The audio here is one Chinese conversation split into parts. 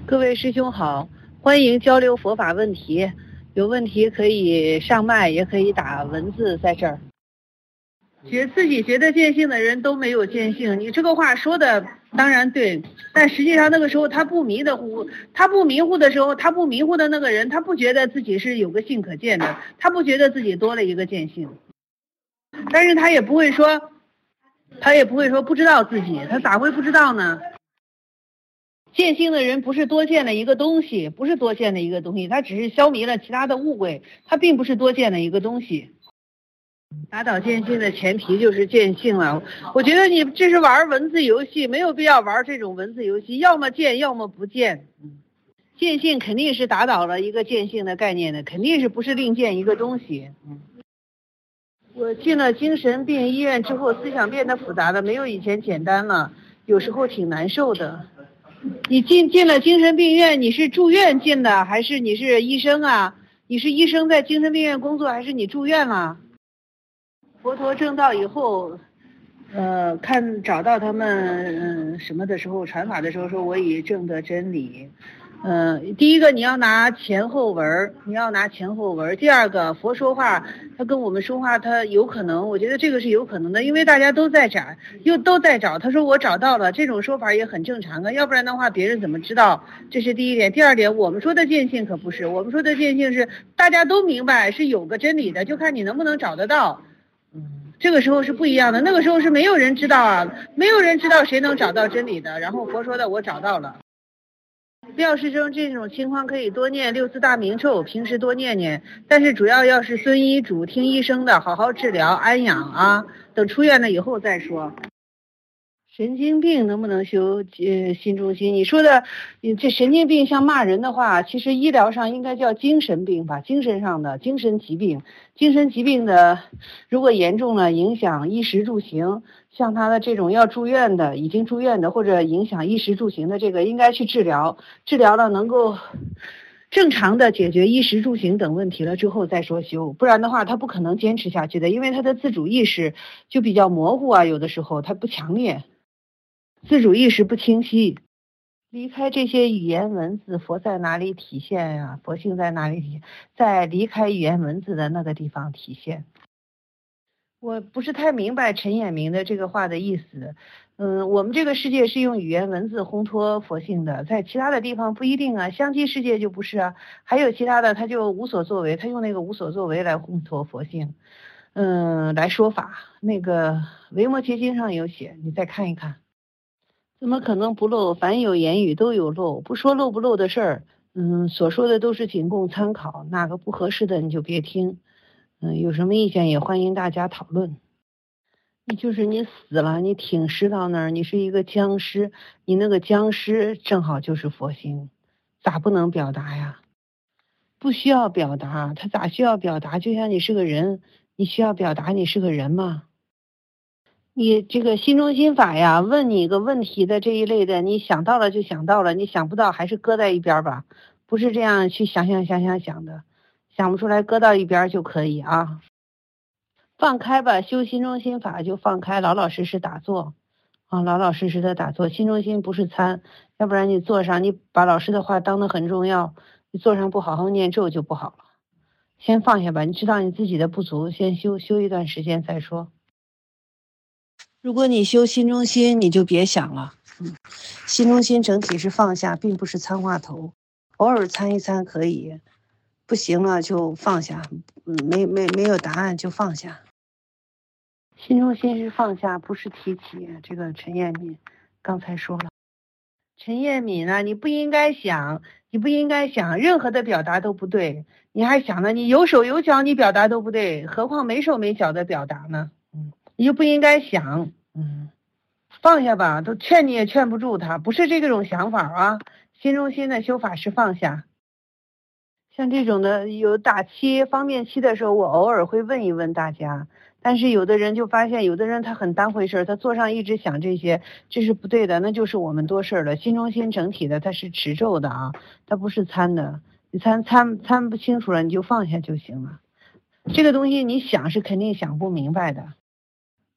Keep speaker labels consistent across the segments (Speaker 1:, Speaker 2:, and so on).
Speaker 1: 各位师兄好，欢迎交流佛法问题，有问题可以上麦，也可以打文字在这儿。自己觉得见性的人都没有见性，你这个话说的当然对，但实际上那个时候他不迷糊的时候，他不迷糊的那个人，他不觉得自己是有个性可见的，他不觉得自己多了一个见性，但是他也不会说不知道自己，他咋会不知道呢？见性的人不是多见了一个东西，他只是消弭了其他的误会，他并不是多见了一个东西。打倒见性的前提就是见性了。我觉得你这是玩文字游戏，没有必要玩这种文字游戏，要么见要么不见。见性肯定是打倒了一个见性的概念的，肯定是不是另见一个东西。我进了精神病医院之后，思想变得复杂了，没有以前简单了，有时候挺难受的。你进了精神病院，你是住院进的还是你是医生啊？你是医生在精神病院工作还是你住院了？佛陀证道以后，找到他们什么的时候，传法的时候说我已证得真理。第一个你要拿前后文，第二个佛说话，他跟我们说话，他有可能，我觉得这个是有可能的，因为大家都在找，他说我找到了，这种说法也很正常的，要不然的话别人怎么知道？这是第一点。第二点，我们说的见性可不是，我们说的见性是大家都明白是有个真理的，就看你能不能找得到。这个时候是不一样的，那个时候是没有人知道啊，没有人知道谁能找到真理的。然后佛说的我找到了。廖师生这种情况可以多念六字大明咒，平时多念念，但是主要是遵医嘱，听医生的，好好治疗安养啊，等出院了以后再说。神经病能不能修心中心？你说的这神经病像骂人的话，其实医疗上应该叫精神病吧，精神上的精神疾病。精神疾病的如果严重了，影响衣食住行，像他的这种要住院的，已经住院的，或者影响衣食住行的，这个应该去治疗，治疗了能够正常的解决衣食住行等问题了之后再说修，不然的话他不可能坚持下去的，因为他的自主意识就比较模糊啊，有的时候他不强烈，自主意识不清晰。离开这些语言文字，佛在哪里体现呀？佛性在哪里体现？在离开语言文字的那个地方体现。我不是太明白陈衍明的这个话的意思。我们这个世界是用语言文字烘托佛性的，在其他的地方不一定啊，香积世界就不是啊，还有其他的他就无所作为，他用那个无所作为来烘托佛性，来说法。那个维摩诘经上有写，你再看一看。怎么可能不漏？凡有言语都有漏，不说漏不漏的事儿。所说的都是仅供参考，哪个不合适的你就别听。有什么意见也欢迎大家讨论。你死了，你挺尸到那儿，你是一个僵尸，你那个僵尸正好就是佛心，咋不能表达呀？不需要表达，他咋需要表达？就像你是个人，你需要表达你是个人吗？你这个心中心法呀，问你一个问题的这一类的，你想到了就想到了，你想不到还是搁在一边吧，不是这样去想的，想不出来搁到一边就可以啊。放开吧，修心中心法就放开，老老实实打坐啊，老老实实的打坐。心中心不是参，要不然你坐上，你把老师的话当得很重要，你坐上不好好念咒就不好了。先放下吧，你知道你自己的不足，先修一段时间再说。如果你修心中心，你就别想了。心中心整体是放下，并不是参话头，偶尔参一参可以，不行了就放下。没有答案就放下。心中心是放下，不是提起。这个陈彦敏刚才说了，陈彦敏啊，你不应该想，任何的表达都不对，你还想呢？你有手有脚，你表达都不对，何况没手没脚的表达呢？你就不应该想。放下吧，都劝你也劝不住他，不是这种想法啊。心中心的修法是放下。像这种的有打七方便期的时候，我偶尔会问一问大家，但是有的人就发现，有的人他很当回事，他坐上一直想这些，这是不对的，那就是我们多事了。心中心整体的它是持咒的啊，它不是参的，你参不清楚了，你就放下就行了。这个东西你想是肯定想不明白的。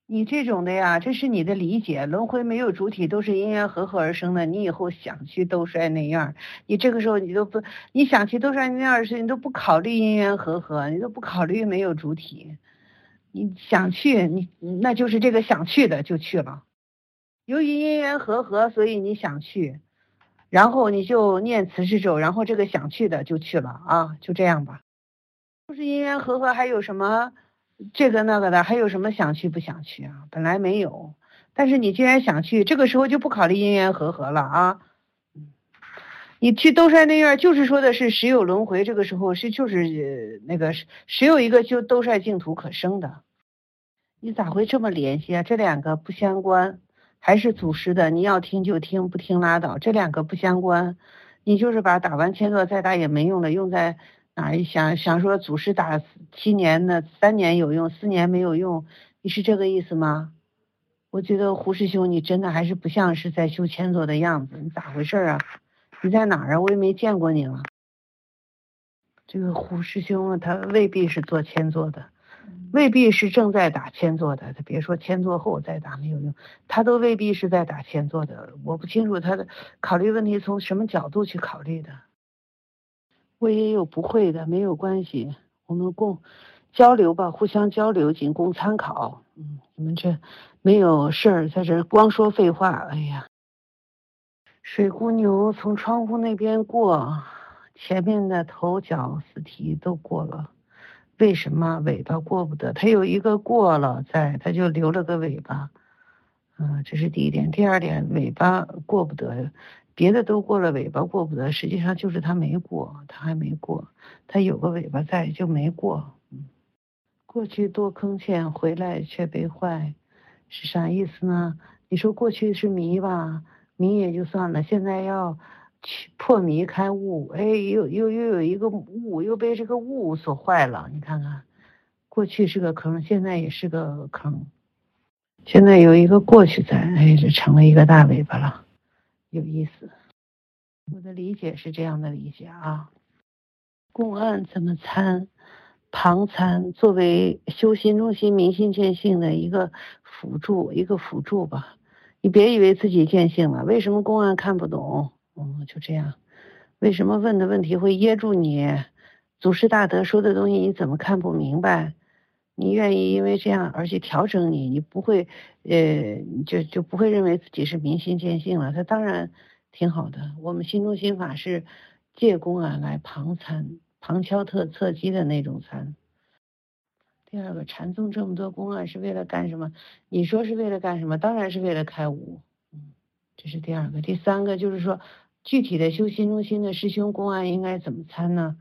Speaker 1: 你这种的呀，这是你的理解，轮回没有主体，都是因缘和合而生的。你以后想去兜率那样，你这个时候你都不，你想去兜率那样的事，你都不考虑因缘和合，你都不考虑没有主体，你想去，你那就是这个想去的就去了。由于因缘和合，所以你想去，然后你就念慈氏咒，然后这个想去的就去了啊，就这样吧。不是因缘和合，还有什么？这个那个的，还有什么想去不想去啊？本来没有，但是你既然想去，这个时候就不考虑因缘和合了啊。你去兜率那院，就是说的是时有轮回，这个时候是就是那个时有一个就兜率净土可生的。你咋会这么联系啊？这两个不相关，还是祖师的，你要听就听，不听拉倒。这两个不相关，你就是把打完千座再打也没用了，用在哪里？想说祖师打7年呢，3年有用，4年没有用，你是这个意思吗？我觉得胡师兄你真的还是不像是在修千座的样子，你咋回事啊？你在哪儿啊？我也没见过你了。这个胡师兄啊，他未必是做千座的，未必是正在打千座的，他别说千座后再打没有用，他都未必是在打千座的。我不清楚他的考虑问题从什么角度去考虑的。我也有不会的，没有关系，我们共交流吧，互相交流，仅供参考。你们这没有事儿，在这光说废话。哎呀，水姑牛从窗户那边过，前面的头脚四蹄都过了，为什么尾巴过不得？它有一个过了在，它就留了个尾巴。这是第一点。第二点，尾巴过不得，别的都过了，尾巴过不得，实际上就是它没过，它还没过，它有个尾巴在就没过。过去多坑欠，回来却被坏，是啥意思呢？你说过去是迷吧，迷也就算了，现在要去破迷开悟，又有一个悟，又被这个悟所坏了。你看看，过去是个坑，现在也是个坑，现在有一个过去在，这成了一个大尾巴了，有意思。我的理解是这样的理解啊。公案怎么参？旁参作为修心中心明心见性的一个辅助吧。你别以为自己见性了，为什么公案看不懂？就这样。为什么问的问题会噎住你？祖师大德说的东西你怎么看不明白？你愿意因为这样而去调整你不会就不会认为自己是明心见性了。它当然挺好的。我们心中心法是借公案来旁参。旁敲侧击的那种参。第二个，禅宗这么多公案是为了干什么？你说是为了干什么？当然是为了开悟。这是第二个。第三个就是说，具体的修心中心的师兄公案应该怎么参呢？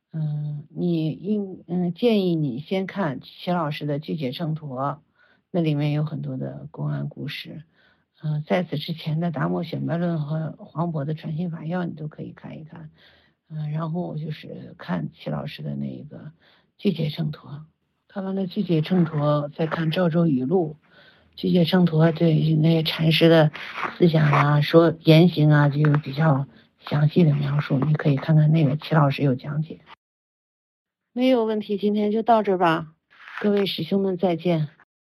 Speaker 1: 建议你先看齐老师的《具解秤砣》，那里面有很多的公案故事。在此之前的《达摩显摆论》和黄渤的《传心法要》，你都可以看一看。然后就是看齐老师的那个具解秤砣，看完了具解秤砣，再看赵州语录。具解秤砣对那些禅师的思想啊、说言行啊，就有比较详细的描述，你可以看看那个齐老师有讲解。没有问题，今天就到这吧，各位师兄们再见。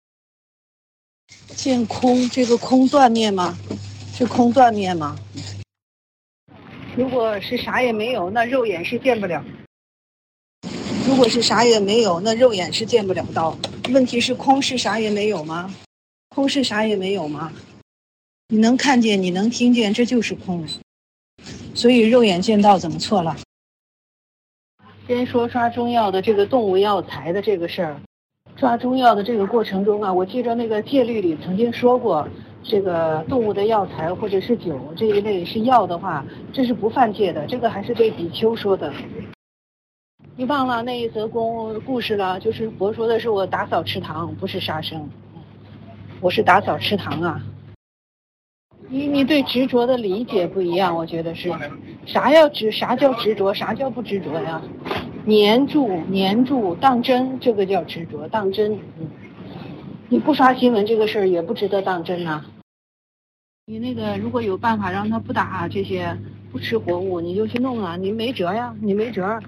Speaker 1: 见空，这个空断灭吗？是空断灭吗？如果是啥也没有，那肉眼是见不了。如果是啥也没有，那肉眼是见不了道。问题是空是啥也没有吗？空是啥也没有吗？你能看见，你能听见，这就是空。所以肉眼见道怎么错了？先说抓中药的这个动物药材的这个事儿。抓中药的这个过程中啊，我记着那个戒律里曾经说过，这个动物的药材或者是酒这一类是药的话，这是不犯戒的。这个还是对比丘说的。你忘了那一则故事了？就是佛说的是我打扫池塘，不是杀生。我是打扫池塘啊。你对执着的理解不一样，我觉得是啥叫执着，啥叫不执着呀？黏住当真，这个叫执着，当真。你不刷新闻这个事儿也不值得当真啊。你那个如果有办法让他不打这些不吃活物，你就去弄啊，你没辙呀，你没辙。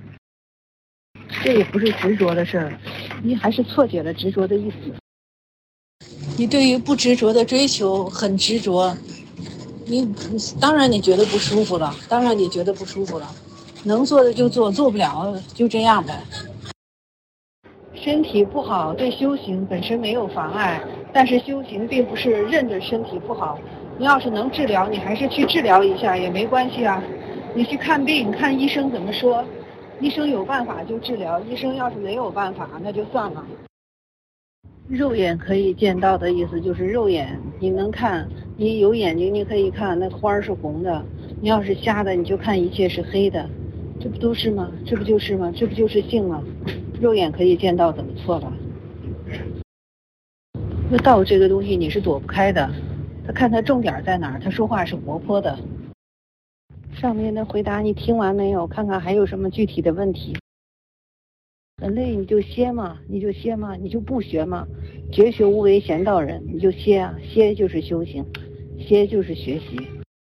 Speaker 1: 这也不是执着的事儿，你还是错解了执着的意思。
Speaker 2: 你对于不执着的追求很执着，当然你觉得不舒服了，能做的就做，做不了就这样呗。
Speaker 1: 身体不好对修行本身没有妨碍，但是修行并不是认着身体不好。你要是能治疗，你还是去治疗一下也没关系啊。你去看病，看医生怎么说，医生有办法就治疗，医生要是没有办法那就算了。肉眼可以见到的意思就是肉眼你能看，你有眼睛你可以看那花是红的，你要是瞎的你就看一切是黑的，这不都是吗？这不就是吗？这不就是性吗？肉眼可以见到怎么错了？那道这个东西你是躲不开的，他看他重点在哪儿，他说话是活泼的。上面的回答你听完没有？看看还有什么具体的问题。很累你就歇嘛，你就不学嘛。绝学无为贤道人，你就歇啊，歇就是修行，歇就是学习。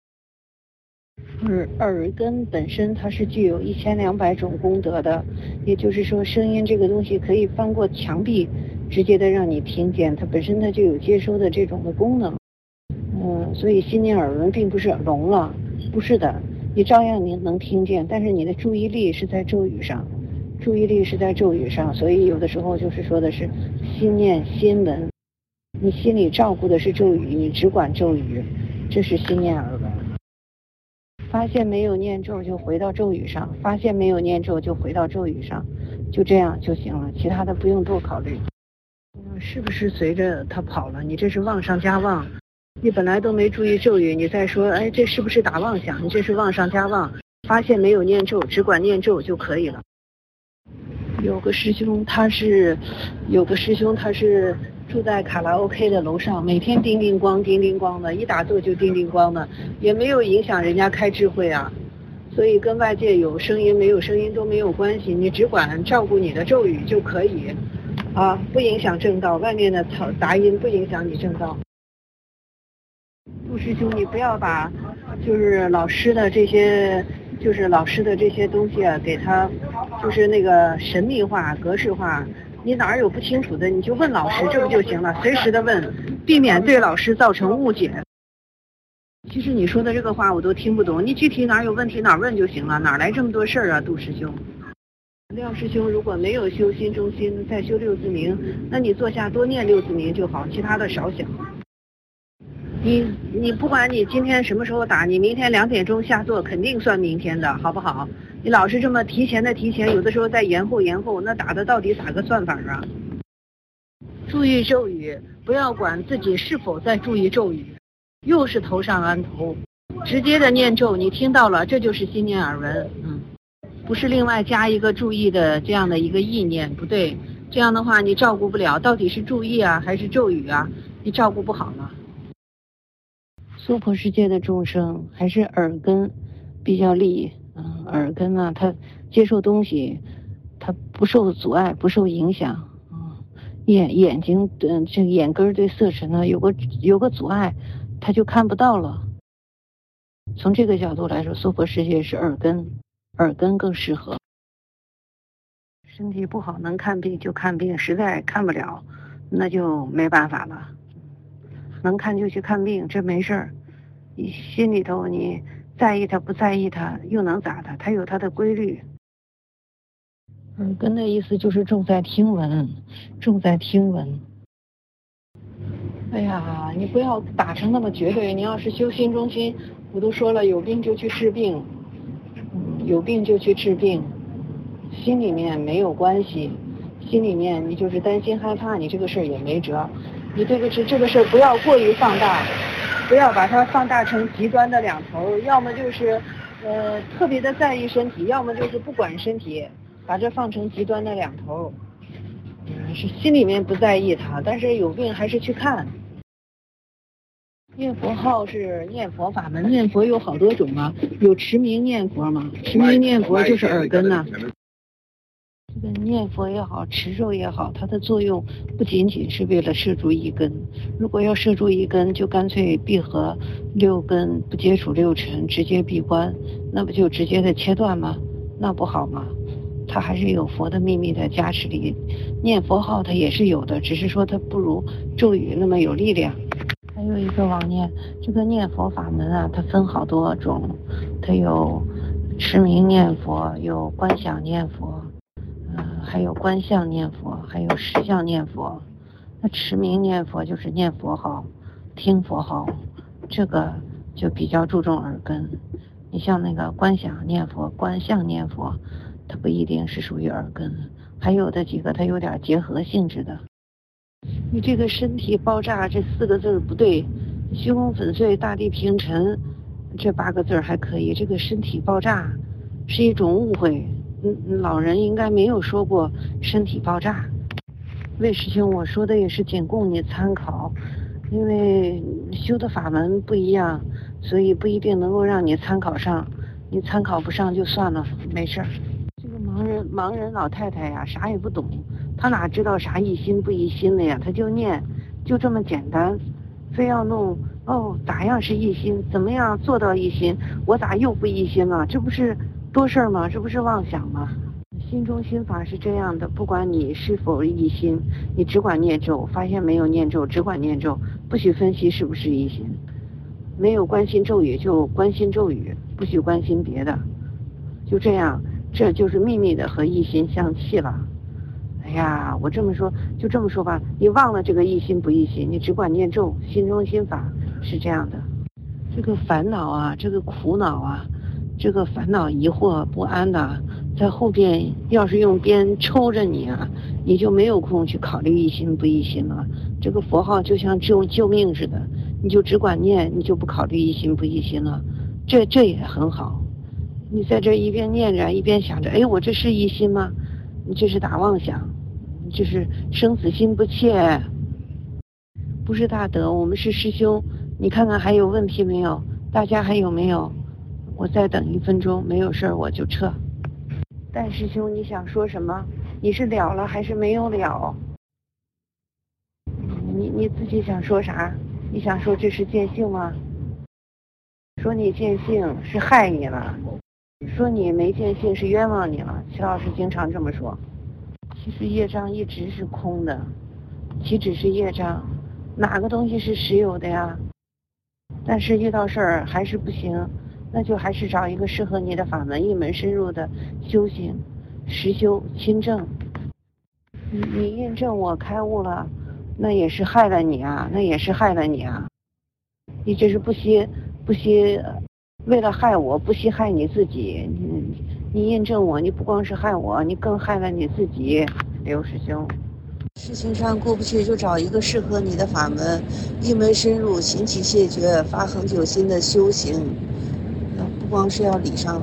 Speaker 1: 耳根本身它是具有1200种功德的，也就是说声音这个东西可以翻过墙壁直接的让你听见，它本身它就有接收的这种的功能。所以心念耳闻并不是聋了，不是的，你照样你能听见，但是你的注意力是在咒语上，所以有的时候就是说的是心念心闻，你心里照顾的是咒语，你只管咒语，这是心念耳闻。发现没有念咒就回到咒语上，就这样就行了，其他的不用多考虑。是不是随着他跑了？你这是妄上加妄，你本来都没注意咒语，你再说这是不是打妄想？你这是妄上加妄。发现没有念咒，只管念咒就可以了。有个师兄他是住在卡拉 OK 的楼上，每天叮叮咣的，一打坐就叮叮咣的，也没有影响人家开智慧啊。所以跟外界有声音没有声音都没有关系，你只管照顾你的咒语就可以啊，不影响正道，外面的杂音不影响你正道。陆师兄，你不要把就是老师的这些东西啊，给他就是那个神秘化格式化，你哪儿有不清楚的你就问老师，这不就行了，随时的问，避免对老师造成误解。其实你说的这个话我都听不懂，你具体哪有问题哪问就行了，哪来这么多事儿啊？杜师兄，廖师兄如果没有修心中心再修六字明，那你坐下多念六字明就好，其他的少想。你不管你今天什么时候打，你明天2点钟下座肯定算明天的，好不好？你老是这么提前，有的时候再延后，那打的到底咋个算法啊？注意咒语，不要管自己是否在注意咒语，又是头上安头，直接的念咒，你听到了，这就是心念耳闻，不是另外加一个注意的这样的一个意念，不对，这样的话你照顾不了，到底是注意啊还是咒语啊？你照顾不好了。娑婆世界的众生还是耳根比较利，耳根呢，它接受东西，它不受阻碍，不受影响，眼睛这个眼根对色尘呢有个阻碍，它就看不到了。从这个角度来说，娑婆世界是耳根更适合。身体不好能看病就看病，实在看不了，那就没办法了。能看就去看病，这没事儿。你心里头你在意它不在意它又能咋的？它有它的规律。耳根的意思就是重在听闻。哎呀，你不要打成那么绝对。你要是修心中心，我都说了，有病就去治病，心里面没有关系，心里面你就是担心害怕，你这个事儿也没辙。你这个事儿不要过于放大，不要把它放大成极端的两头，要么就是特别的在意身体，要么就是不管身体，把这放成极端的两头。是心里面不在意它，但是有病还是去看。念佛号是念佛法门，念佛有好多种啊，有持名念佛嘛，持名念佛就是耳根呐。这个念佛也好，持咒也好，它的作用不仅仅是为了摄住一根。如果要摄住一根，就干脆闭合6根，不接触6尘，直接闭关，那不就直接的切断吗？那不好吗？ 它还是有佛的秘密的加持力。念佛号它也是有的，只是说它不如咒语那么有力量。还有一个往念，这个念佛法门啊，它分好多种，它有持名念佛，有观想念佛，还有观相念佛，还有实相念佛。那持名念佛就是念佛号，听佛号，这个就比较注重耳根。你像那个观想念佛、观相念佛，它不一定是属于耳根，还有的几个它有点结合性质的。你这个身体爆炸这4个字不对，虚空粉碎大地平沉这8个字还可以，这个身体爆炸是一种误会。老人应该没有说过身体爆炸。魏师兄，我说的也是仅供你参考，因为修的法门不一样，所以不一定能够让你参考上，你参考不上就算了，没事儿。这个盲人老太太呀，啥也不懂，她哪知道啥一心不一心的呀？她就念，就这么简单，非要弄咋样是一心，怎么样做到一心，我咋又不一心了？这不是多事儿吗？这不是妄想吗？心中心法是这样的，不管你是否一心，你只管念咒，发现没有念咒，只管念咒，不许分析是不是一心。没有关心咒语就关心咒语，不许关心别的，就这样，这就是秘密的和一心相契了。哎呀，我这么说就这么说吧，你忘了这个一心不一心，你只管念咒，心中心法是这样的。这个烦恼啊，这个苦恼啊，这个烦恼疑惑不安的，在后边要是用鞭抽着你啊，你就没有空去考虑一心不一心了。这个佛号就像救命似的，你就只管念，你就不考虑一心不一心了，这也很好。你在这一边念着一边想着，我这是一心吗？你这是打妄想，你这是生死心不切，不是大德。我们是师兄，你看看还有问题没有？大家还有没有？我再等1分钟，没有事儿我就撤。戴师兄，你想说什么？你是了了还是没有了？你自己想说啥？你想说这是见性吗？说你见性是害你了，说你没见性是冤枉你了。齐老师经常这么说。其实业障一直是空的，岂止是业障，哪个东西是实有的呀？但是遇到事儿还是不行，那就还是找一个适合你的法门，一门深入的修行，实修亲证。你印证我开悟了，那也是害了你啊，那也是害了你啊。你这是不惜为了害我，不惜害你自己。你印证我，你不光是害我，你更害了你自己。刘师兄，
Speaker 2: 事情上过不去，就找一个适合你的法门，一门深入，行起谢绝，发恒久心的修行。不光是要理上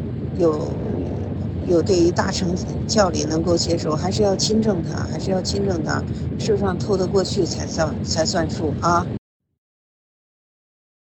Speaker 2: 有对于大乘教理能够接受，还是要亲证它，手上透得过去才算数啊。